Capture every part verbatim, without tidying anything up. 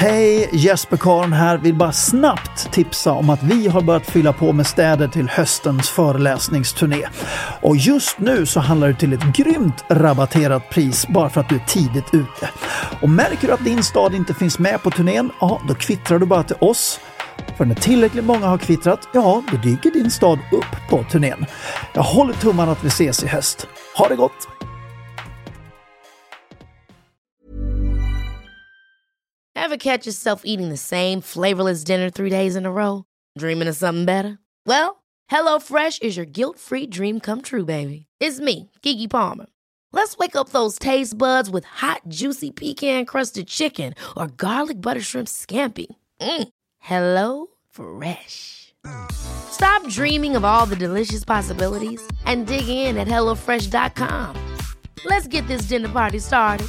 Hej, Jesper Karn här. Vill bara snabbt tipsa om att vi har börjat fylla på med städer till höstens föreläsningsturné. Och just nu så handlar det till ett grymt rabatterat pris bara för att du är tidigt ute. Och märker du att din stad inte finns med på turnén, ja, då kvittrar du bara till oss. För när tillräckligt många har kvittrat, ja, då dyker din stad upp på turnén. Jag håller tummarna att vi ses i höst. Ha det gott! Ever catch yourself eating the same flavorless dinner three days in a row? Dreaming of something better? Well, HelloFresh is your guilt-free dream come true, baby. It's me, Keke Palmer. Let's wake up those taste buds with hot, juicy pecan-crusted chicken or garlic butter shrimp scampi. Mm. Hello Fresh. Stop dreaming of all the delicious possibilities and dig in at hello fresh dot com. Let's get this dinner party started.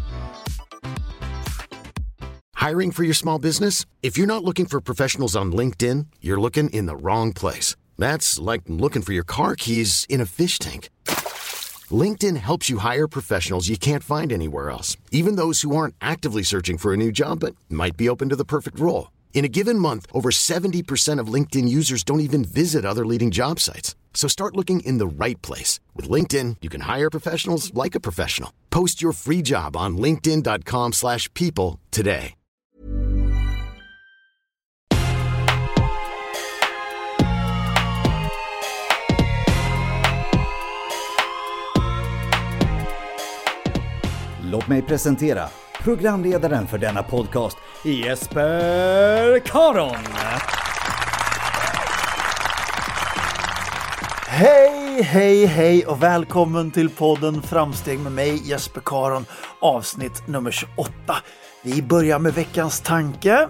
Hiring for your small business? If you're not looking for professionals on LinkedIn, you're looking in the wrong place. That's like looking for your car keys in a fish tank. LinkedIn helps you hire professionals you can't find anywhere else, even those who aren't actively searching for a new job but might be open to the perfect role. In a given month, over seventy percent of LinkedIn users don't even visit other leading job sites. So start looking in the right place. With LinkedIn, you can hire professionals like a professional. Post your free job on linkedin dot com slash people today. Låt mig presentera programledaren för denna podcast, Jesper Karn. Hej, hej, hej och välkommen till podden Framsteg med mig, Jesper Karn, avsnitt nummer tjugoåtta. Vi börjar med veckans tanke.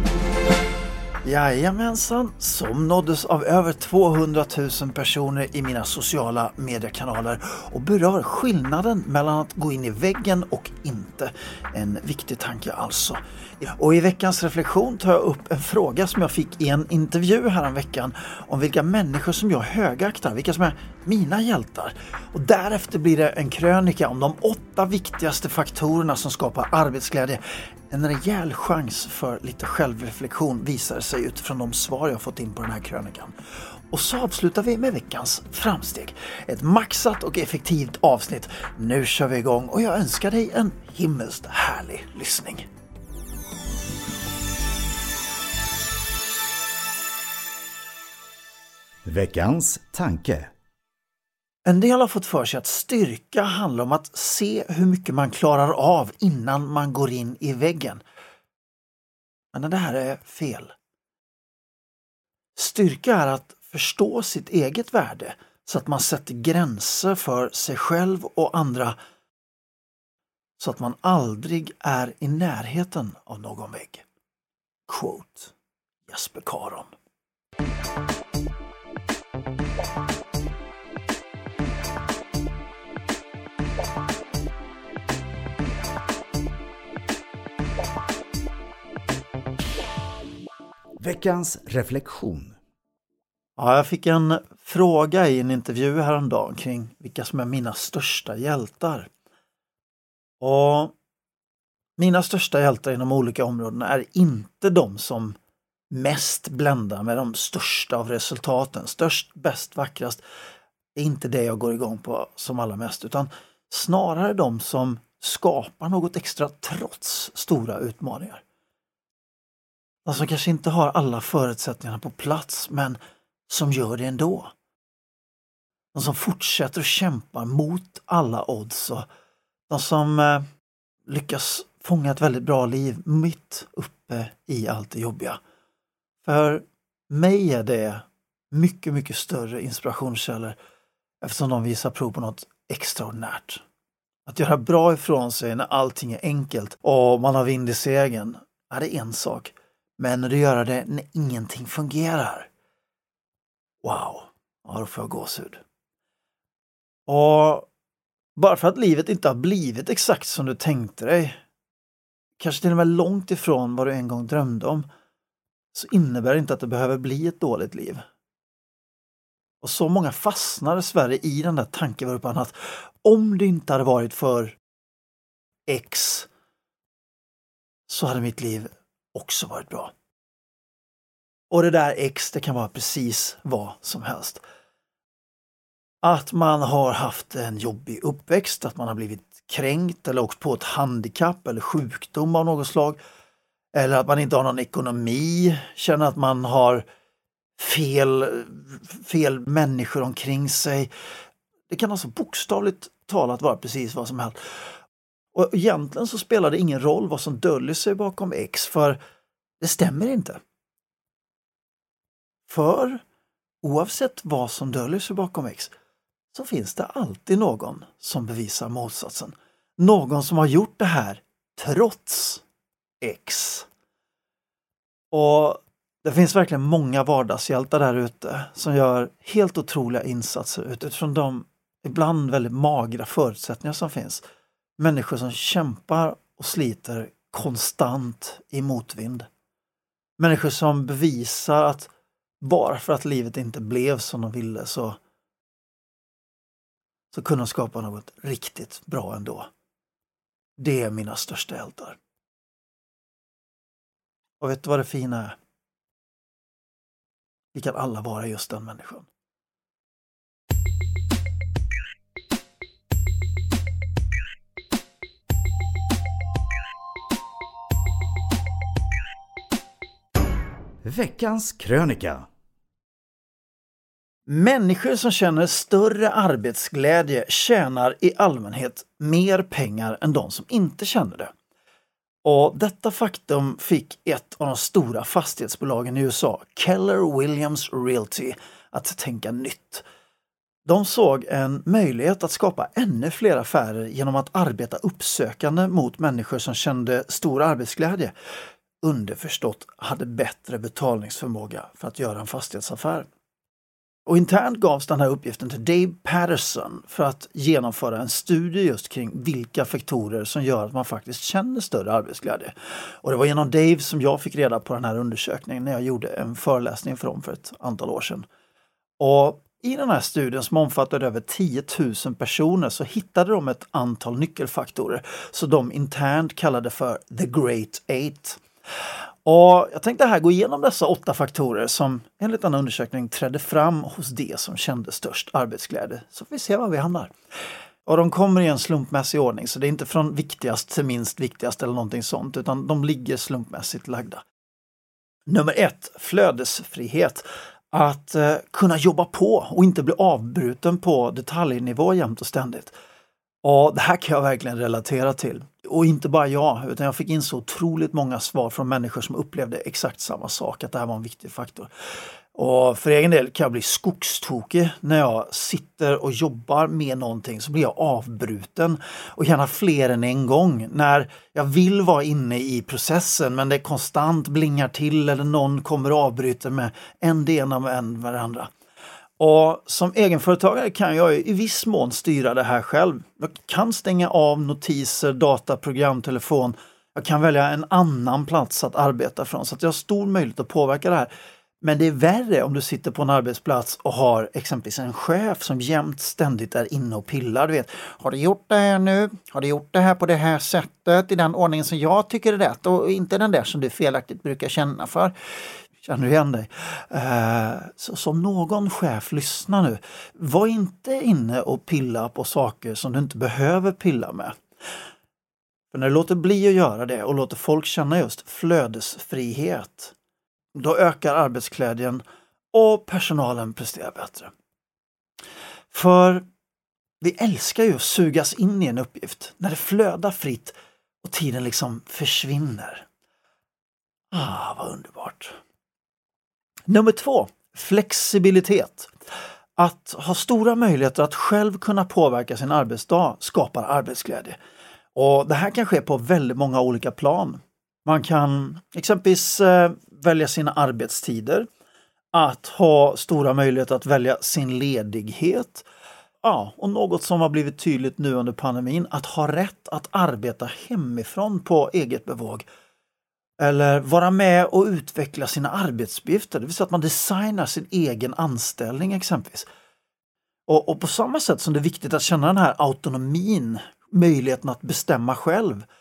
Jajamensan, som nåddes av över tvåhundratusen personer i mina sociala mediekanaler och berör skillnaden mellan att gå in i väggen och inte. En viktig tanke alltså. Och i veckans reflektion tar jag upp en fråga som jag fick i en intervju här en veckan om vilka människor som jag högaktar, vilka som är mina hjältar. Och därefter blir det en krönika om de åtta viktigaste faktorerna som skapar arbetsglädje. En rejäl chans för lite självreflektion visar sig utifrån de svar jag fått in på den här krönikan. Och så avslutar vi med veckans framsteg. Ett maxat och effektivt avsnitt. Nu kör vi igång och jag önskar dig en himmelskt härlig lyssning. Veckans tanke. En del har fått för sig att styrka handlar om att se hur mycket man klarar av innan man går in i väggen. Men det här är fel. Styrka är att förstå sitt eget värde så att man sätter gränser för sig själv och andra så att man aldrig är i närheten av någon vägg. Quote Jesper Karn. Veckans reflektion. Ja, jag fick en fråga i en intervju häromdagen kring vilka som är mina största hjältar. Och mina största hjältar inom olika områden är inte de som mest bländar med de största av resultaten. Störst, bäst, vackrast är inte det jag går igång på som allra mest, utan snarare de som skapar något extra trots stora utmaningar. De som kanske inte har alla förutsättningarna på plats men som gör det ändå. De som fortsätter att kämpa mot alla odds och de som eh, lyckas fånga ett väldigt bra liv mitt uppe i allt det jobbiga. För mig är det mycket, mycket större inspirationskällor eftersom de visar prov på något extraordinärt. Att göra bra ifrån sig när allting är enkelt och man har vind i segern är det en sak. Men när du gör det när ingenting fungerar. Wow, ja, då får jag gåshud. Och bara för att livet inte har blivit exakt som du tänkte dig, kanske till och med långt ifrån vad du en gång drömde om, så innebär det inte att det behöver bli ett dåligt liv. Och så många fastnar dessvärre i den där tankevurpan att om det inte hade varit för X så hade mitt liv också varit bra. Och det där X, det kan vara precis vad som helst. Att man har haft en jobbig uppväxt, att man har blivit kränkt eller åkt på ett handikapp eller sjukdom av något slag. Eller att man inte har någon ekonomi, känner att man har fel, fel människor omkring sig. Det kan alltså bokstavligt talat vara precis vad som helst. Och egentligen så spelar det ingen roll vad som döljer sig bakom X, för det stämmer inte. För oavsett vad som döljer sig bakom X så finns det alltid någon som bevisar motsatsen. Någon som har gjort det här trots X. Och det finns verkligen många vardagshjältar där ute som gör helt otroliga insatser utifrån de ibland väldigt magra förutsättningar som finns. Människor som kämpar och sliter konstant i motvind. Människor som bevisar att bara för att livet inte blev som de ville så, så kunde de skapa något riktigt bra ändå. Det är mina största hjältar. Och vet du vad det fina är? Vi kan alla vara just den människan. Veckans krönika. Människor som känner större arbetsglädje tjänar i allmänhet mer pengar än de som inte känner det. Och detta faktum fick ett av de stora fastighetsbolagen i U S A, Keller Williams Realty, att tänka nytt. De såg en möjlighet att skapa ännu fler affärer genom att arbeta uppsökande mot människor som kände stor arbetsglädje. Underförstått hade bättre betalningsförmåga för att göra en fastighetsaffär. Och internt gavs den här uppgiften till Dave Patterson för att genomföra en studie just kring vilka faktorer som gör att man faktiskt känner större arbetsglädje. Och det var genom Dave som jag fick reda på den här undersökningen när jag gjorde en föreläsning för dem för ett antal år sedan. Och i den här studien som omfattade över tio tusen personer så hittade de ett antal nyckelfaktorer som de internt kallade för The Great Eight. Och jag tänkte här gå igenom dessa åtta faktorer som enligt en undersökning trädde fram hos det som kände störst arbetsglädje. Så får vi se var vi hamnar. Och de kommer i en slumpmässig ordning, så det är inte från viktigast till minst viktigast eller någonting sånt, utan de ligger slumpmässigt lagda. Nummer ett, flödesfrihet. Att eh, kunna jobba på och inte bli avbruten på detaljnivå jämt och ständigt. Och det här kan jag verkligen relatera till. Och inte bara jag, utan jag fick in så otroligt många svar från människor som upplevde exakt samma sak, att det här var en viktig faktor. Och för egen del kan jag bli skogstokig när jag sitter och jobbar med någonting, så blir jag avbruten och gärna fler än en gång. När jag vill vara inne i processen men det konstant blingar till eller någon kommer och avbryter med en det ena med en varandra. Och som egenföretagare kan jag i viss mån styra det här själv. Jag kan stänga av notiser, data, program, telefon. Jag kan välja en annan plats att arbeta från, så att jag har stor möjlighet att påverka det här. Men det är värre om du sitter på en arbetsplats och har exempelvis en chef som jämt ständigt är inne och pillar. Du vet, har du gjort det här nu? Har du gjort det här på det här sättet? I den ordningen som jag tycker är rätt och inte den där som du felaktigt brukar känna för. Känner du igen dig? Eh, så som någon chef, lyssna nu. Var inte inne och pilla på saker som du inte behöver pilla med. För när du låter bli att göra det och låter folk känna just flödesfrihet, då ökar arbetsglädjen och personalen presterar bättre. För vi älskar ju att sugas in i en uppgift när det flödar fritt och tiden liksom försvinner. Ah, vad underbart. Nummer två, flexibilitet. Att ha stora möjligheter att själv kunna påverka sin arbetsdag skapar arbetsglädje. Och det här kan ske på väldigt många olika plan. Man kan exempelvis eh, välja sina arbetstider, att ha stora möjligheter att välja sin ledighet. Ja, och något som har blivit tydligt nu under pandemin, att ha rätt att arbeta hemifrån på eget bevåg. Eller vara med och utveckla sina arbetsuppgifter, det vill säga att man designar sin egen anställning exempelvis. Och, och på samma sätt som det är viktigt att känna den här autonomin, möjligheten att bestämma själv,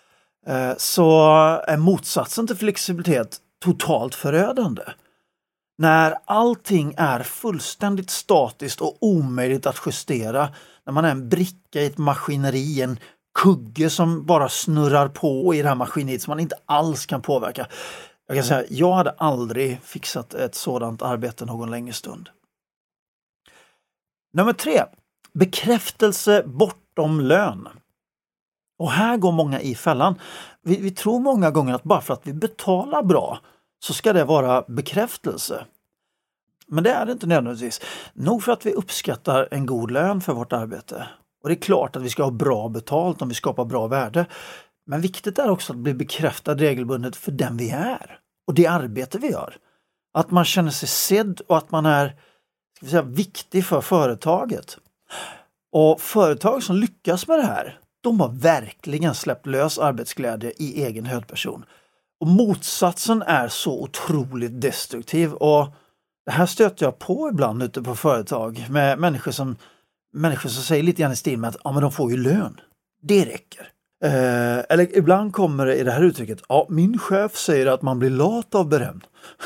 så är motsatsen till flexibilitet totalt förödande. När allting är fullständigt statiskt och omöjligt att justera, när man är en bricka i ett maskineri, en kugge som bara snurrar på i det här maskineriet som man inte alls kan påverka. Jag kan säga, jag hade aldrig fixat ett sådant arbete någon längre stund. Nummer tre. Bekräftelse bortom lön. Och här går många i fällan. Vi, vi tror många gånger att bara för att vi betalar bra så ska det vara bekräftelse. Men det är det inte nödvändigtvis. Nog för att vi uppskattar en god lön för vårt arbete. Och det är klart att vi ska ha bra betalt om vi skapar bra värde. Men viktigt är också att bli bekräftad regelbundet för den vi är. Och det arbete vi gör. Att man känner sig sedd och att man är, ska vi säga, viktig för företaget. Och företag som lyckas med det här, de har verkligen släppt lös arbetsglädje i egen högperson. Och motsatsen är så otroligt destruktiv. Och det här stöter jag på ibland ute på företag med människor som, människor som säger lite grann i stil med att ja, men de får ju lön. Det räcker. Eh, eller ibland kommer det i det här uttrycket, ja, min chef säger att man blir lat av beröm.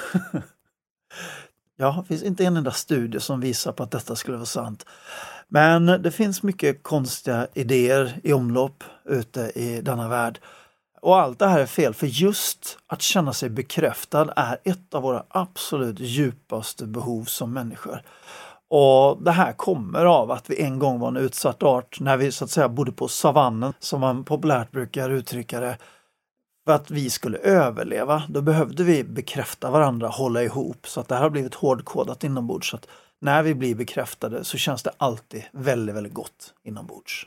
Ja, det finns inte en enda studie som visar på att detta skulle vara sant. Men det finns mycket konstiga idéer i omlopp ute i denna värld. Och allt det här är fel, för just att känna sig bekräftad är ett av våra absolut djupaste behov som människor. Och det här kommer av att vi en gång var en utsatt art när vi så att säga bodde på savannen, som man populärt brukar uttrycka det. För att vi skulle överleva, då behövde vi bekräfta varandra, hålla ihop. Så att det här har blivit hårdkodat inombords. Så att när vi blir bekräftade så känns det alltid väldigt, väldigt gott inombords.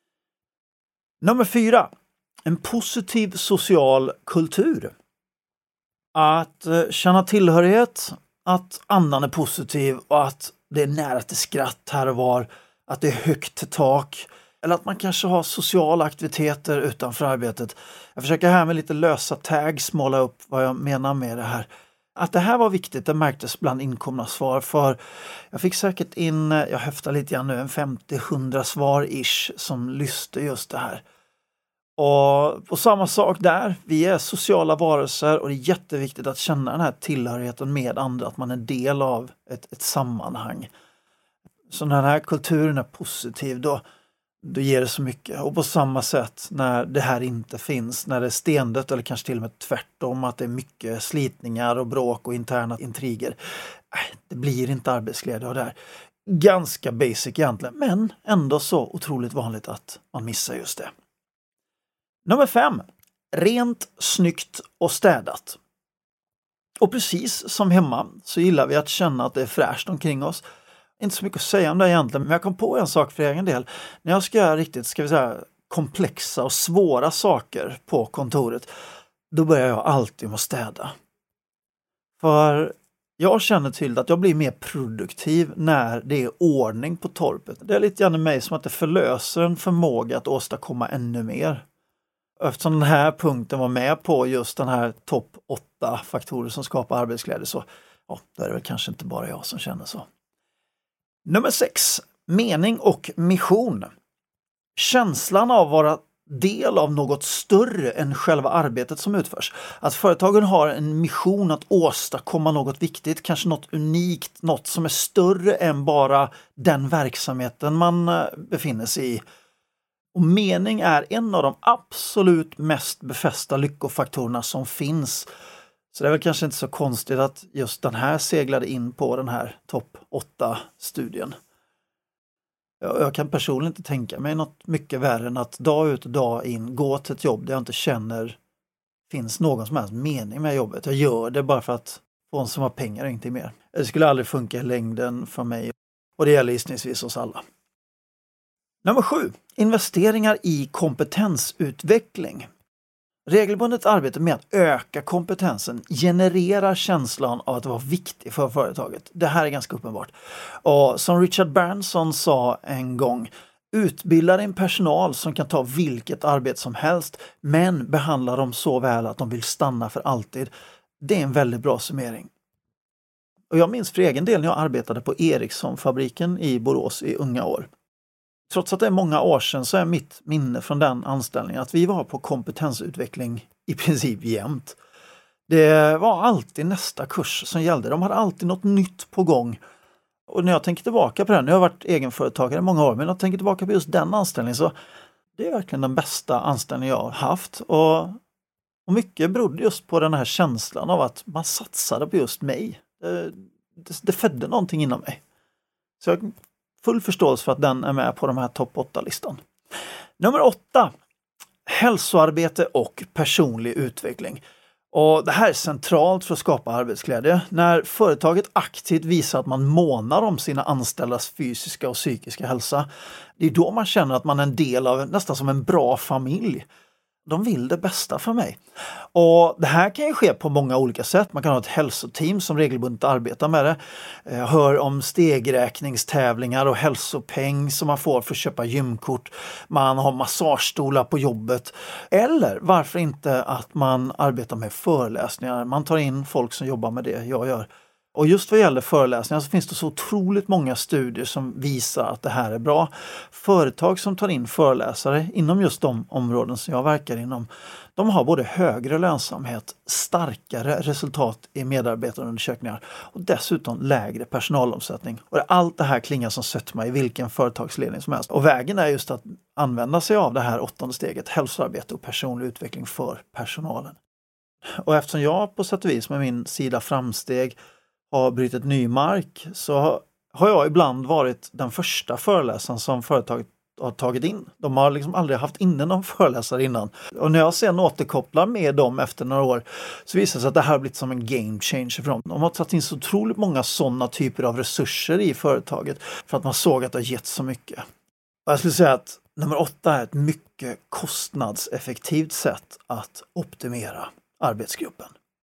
Nummer fyra. En positiv social kultur. Att känna tillhörighet, att andan är positiv och att det är nära till skratt här och var, att det är högt till tak. Eller att man kanske har sociala aktiviteter utanför arbetet. Jag försöker här med lite lösa tags måla upp vad jag menar med det här. Att det här var viktigt, det märktes bland inkomna svar. För jag fick säkert in, jag höftar lite grann nu, en femtio hundra svar-ish som lyste just det här. Och på samma sak där, vi är sociala varelser och det är jätteviktigt att känna den här tillhörigheten med andra, att man är del av ett, ett sammanhang. Så när den här kulturen är positiv, då Då ger det så mycket. Och på samma sätt när det här inte finns, när det är stendött eller kanske till och med tvärtom, att det är mycket slitningar och bråk och interna intriger. Det blir inte arbetsglädje av det här. Ganska basic egentligen, men ändå så otroligt vanligt att man missar just det. Nummer fem. Rent, snyggt och städat. Och precis som hemma så gillar vi att känna att det är fräscht omkring oss. Inte så mycket att säga om det egentligen, men jag kom på en sak för egen del. När jag ska göra riktigt, ska vi säga, komplexa och svåra saker på kontoret, då börjar jag alltid med att städa. För jag känner till att jag blir mer produktiv när det är ordning på torpet. Det är lite grann i mig som att det förlöser en förmåga att åstadkomma ännu mer. Eftersom den här punkten var med på just den här topp åtta faktorer som skapar arbetsglädje, så ja, då är det väl kanske inte bara jag som känner så. Nummer sex. Mening och mission. Känslan av att vara del av något större än själva arbetet som utförs. Att företagen har en mission att åstadkomma något viktigt, kanske något unikt, något som är större än bara den verksamheten man befinner sig i. Och mening är en av de absolut mest befästa lyckofaktorerna som finns. Så det är väl kanske inte så konstigt att just den här seglade in på den här topp åtta studien. Jag, jag kan personligen inte tänka mig något mycket värre än att dag ut och dag in gå till ett jobb där jag inte känner finns någon som helst mening med jobbet. Jag gör det bara för att få en som har pengar och inte mer. Det skulle aldrig funka i längden för mig, och det gäller gissningsvis oss alla. Nummer sju. Investeringar i kompetensutveckling. Regelbundet arbete med att öka kompetensen genererar känslan av att vara viktig för företaget. Det här är ganska uppenbart. Och som Richard Branson sa en gång, utbilda din personal som kan ta vilket arbete som helst, men behandla dem så väl att de vill stanna för alltid. Det är en väldigt bra summering. Och jag minns för egen del när jag arbetade på Ericsson-fabriken i Borås i unga år. trots att det är många år sedan så är mitt minne från den anställningen att vi var på kompetensutveckling i princip jämt. Det var alltid nästa kurs som gällde. De hade alltid något nytt på gång. Och när jag tänker tillbaka på den, jag har varit egenföretagare i många år, men när jag tänker tillbaka på just den anställningen så det är verkligen den bästa anställningen jag har haft. Och, och mycket berodde just på den här känslan av att man satsade på just mig. Det, det, det födde någonting inom mig. Så jag har full förståelse för att den är med på de här topp åtta-listan. Nummer åtta. Hälsoarbete och personlig utveckling. Och det här är centralt för att skapa arbetsglädje. När företaget aktivt visar att man månar om sina anställdas fysiska och psykiska hälsa. Det är då man känner att man är en del av nästan som en bra familj. De vill det bästa för mig. Och det här kan ju ske på många olika sätt. Man kan ha ett hälsoteam som regelbundet arbetar med det. Jag hör om stegräkningstävlingar och hälsopeng som man får för att köpa gymkort. Man har massagestolar på jobbet. Eller varför inte att man arbetar med föreläsningar. Man tar in folk som jobbar med det jag gör. Och just vad gäller föreläsningar så finns det så otroligt många studier som visar att det här är bra. Företag som tar in föreläsare inom just de områden som jag verkar inom, de har både högre lönsamhet, starkare resultat i medarbetarundersökningar och dessutom lägre personalomsättning. Och allt det här klingar som sötma i vilken företagsledning som helst. Och vägen är just att använda sig av det här åttonde steget, hälsoarbete och personlig utveckling för personalen. Och eftersom jag på sätt och vis med min sida framsteg har brutit ny mark så har jag ibland varit den första föreläsaren som företaget har tagit in. De har liksom aldrig haft inne någon föreläsare innan. Och när jag sen återkopplar med dem efter några år så visar det sig att det här har blivit som en game changer för dem. De har tagit in så otroligt många sådana typer av resurser i företaget för att man såg att det har gett så mycket. Och jag skulle säga att nummer åtta är ett mycket kostnadseffektivt sätt att optimera arbetsgruppen.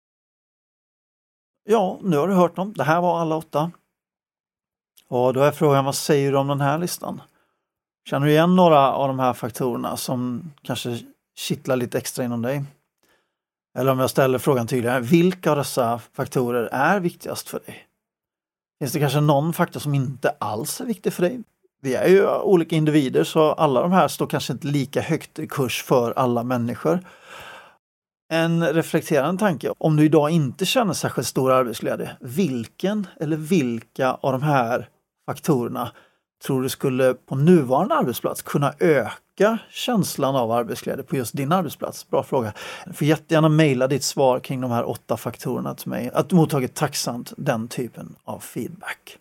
Ja, nu har du hört dem. Det här var alla åtta. Och då är frågan, vad säger du om den här listan? Känner du igen några av de här faktorerna som kanske kittlar lite extra inom dig? Eller om jag ställer frågan tydligare, vilka av dessa faktorer är viktigast för dig? Finns det kanske någon faktor som inte alls är viktig för dig? Vi är ju olika individer så alla de här står kanske inte lika högt i kurs för alla människor. En reflekterande tanke, om du idag inte känner särskilt stor arbetsglädje, vilken eller vilka av de här faktorerna tror du skulle på nuvarande arbetsplats kunna öka känslan av arbetsglädje på just din arbetsplats? Bra fråga. Du får jättegärna mejla ditt svar kring de här åtta faktorerna till mig. Att du mottagit tacksamt den typen av feedback.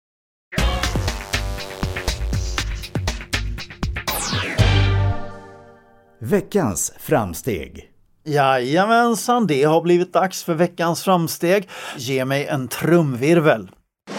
Veckans framsteg. Jajamensan, det har blivit dags för veckans framsteg. Ge mig en trumvirvel.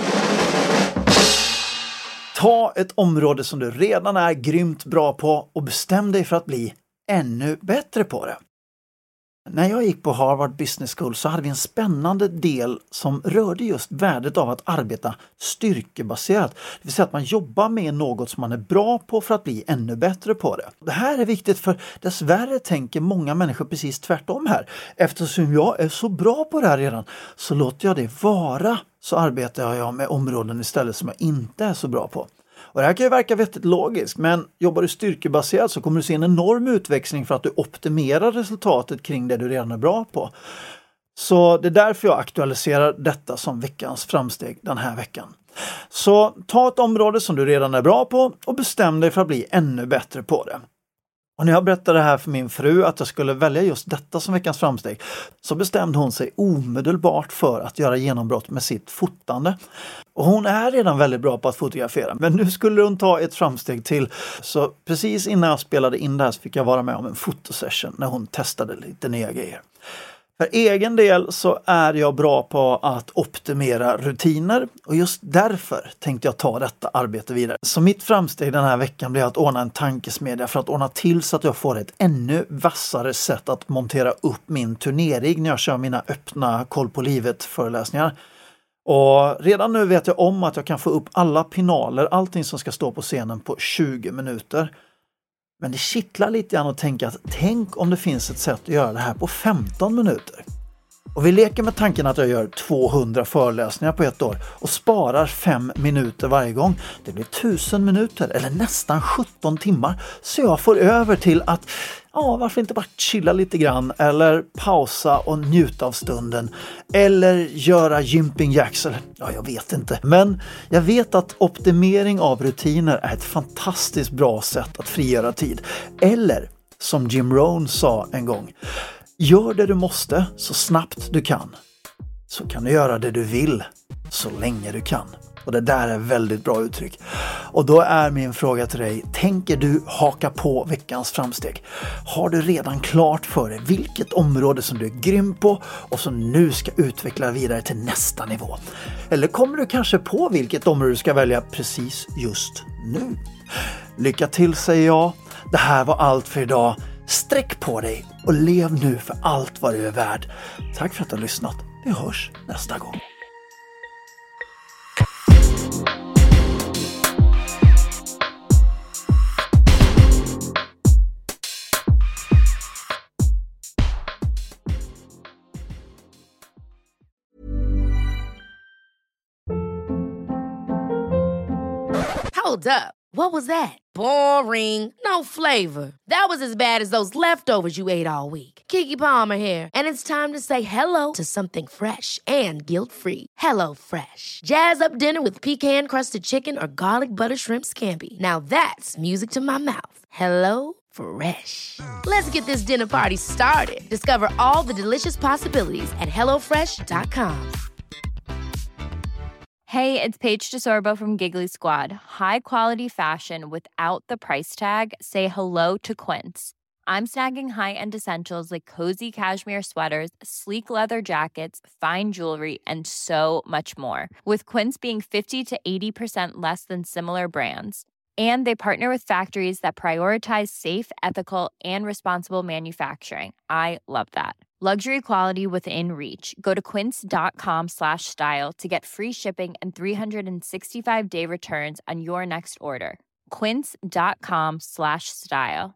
Ta ett område som du redan är grymt bra på och bestäm dig för att bli ännu bättre på det. När jag gick på Harvard Business School så hade vi en spännande del som rörde just värdet av att arbeta styrkebaserat. Det vill säga att man jobbar med något som man är bra på för att bli ännu bättre på det. Det här är viktigt för dessvärre tänker många människor precis tvärtom här. Eftersom jag är så bra på det här redan så låter jag det vara, så arbetar jag med områden istället som jag inte är så bra på. Och det här kan ju verka vettigt logiskt, men jobbar du styrkebaserat så kommer du se en enorm utväxling för att du optimerar resultatet kring det du redan är bra på. Så det är därför jag aktualiserar detta som veckans framsteg den här veckan. Så ta ett område som du redan är bra på och bestäm dig för att bli ännu bättre på det. Och när jag berättade det här för min fru att jag skulle välja just detta som veckans framsteg så bestämde hon sig omedelbart för att göra genombrott med sitt fotande. Och hon är redan väldigt bra på att fotografera, men nu skulle hon ta ett framsteg till. Så precis innan jag spelade in det här så fick jag vara med om en fotosession när hon testade lite nya grejer. För egen del så är jag bra på att optimera rutiner och just därför tänkte jag ta detta arbete vidare. Så mitt framsteg den här veckan blev att ordna en tankesmedja för att ordna till så att jag får ett ännu vassare sätt att montera upp min turnering när jag kör mina öppna koll på livet föreläsningar. Och redan nu vet jag om att jag kan få upp alla pinaler, allting som ska stå på scenen på tjugo minuter. Men det kittlar lite grann att tänka att tänk om det finns ett sätt att göra det här på femton minuter. Och vi leker med tanken att jag gör tvåhundra föreläsningar på ett år och sparar fem minuter varje gång. Det blir tusen minuter eller nästan sjutton timmar. Så jag får över till att, ja, varför inte bara chilla lite grann eller pausa och njuta av stunden. Eller göra jumping jacks, eller ja, jag vet inte. Men jag vet att optimering av rutiner är ett fantastiskt bra sätt att frigöra tid. Eller som Jim Rohn sa en gång: gör det du måste så snabbt du kan. Så kan du göra det du vill så länge du kan. Och det där är väldigt bra uttryck. Och då är min fråga till dig: tänker du haka på veckans framsteg? Har du redan klart för dig vilket område som du är grym på och som nu ska utveckla vidare till nästa nivå? Eller kommer du kanske på vilket område du ska välja precis just nu? Lycka till, säger jag. Det här var allt för idag. Sträck på dig och lev nu för allt vad du är värd. Tack för att du har lyssnat. Vi hörs nästa gång. Hold up. What was that? Boring. No flavor. That was as bad as those leftovers you ate all week. Keke Palmer here, and it's time to say hello to something fresh and guilt-free. Hello Fresh. Jazz up dinner with pecan-crusted chicken or garlic butter shrimp scampi. Now that's music to my mouth. Hello Fresh. Let's get this dinner party started. Discover all the delicious possibilities at hello fresh dot com. Hey, it's Paige DeSorbo from Giggly Squad. High quality fashion without the price tag. Say hello to Quince. I'm snagging high-end essentials like cozy cashmere sweaters, sleek leather jackets, fine jewelry, and so much more. With Quince being fifty to eighty percent less than similar brands. And they partner with factories that prioritize safe, ethical, and responsible manufacturing. I love that. Luxury quality within reach. Go to quince.com slash style to get free shipping and three sixty-five day returns on your next order. Quince.com slash style.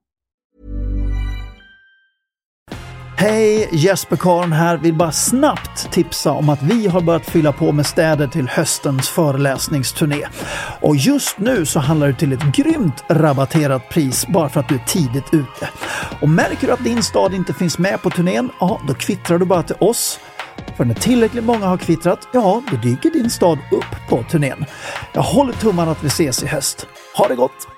Hej, Jesper Karn här. Vill bara snabbt tipsa om att vi har börjat fylla på med städer till höstens föreläsningsturné. Och just nu så handlar det till ett grymt rabatterat pris bara för att du är tidigt ute. Och märker du att din stad inte finns med på turnén, ja, då kvittrar du bara till oss. För när tillräckligt många har kvittrat, ja, då dyker din stad upp på turnén. Jag håller tummarna att vi ses i höst. Ha det gott!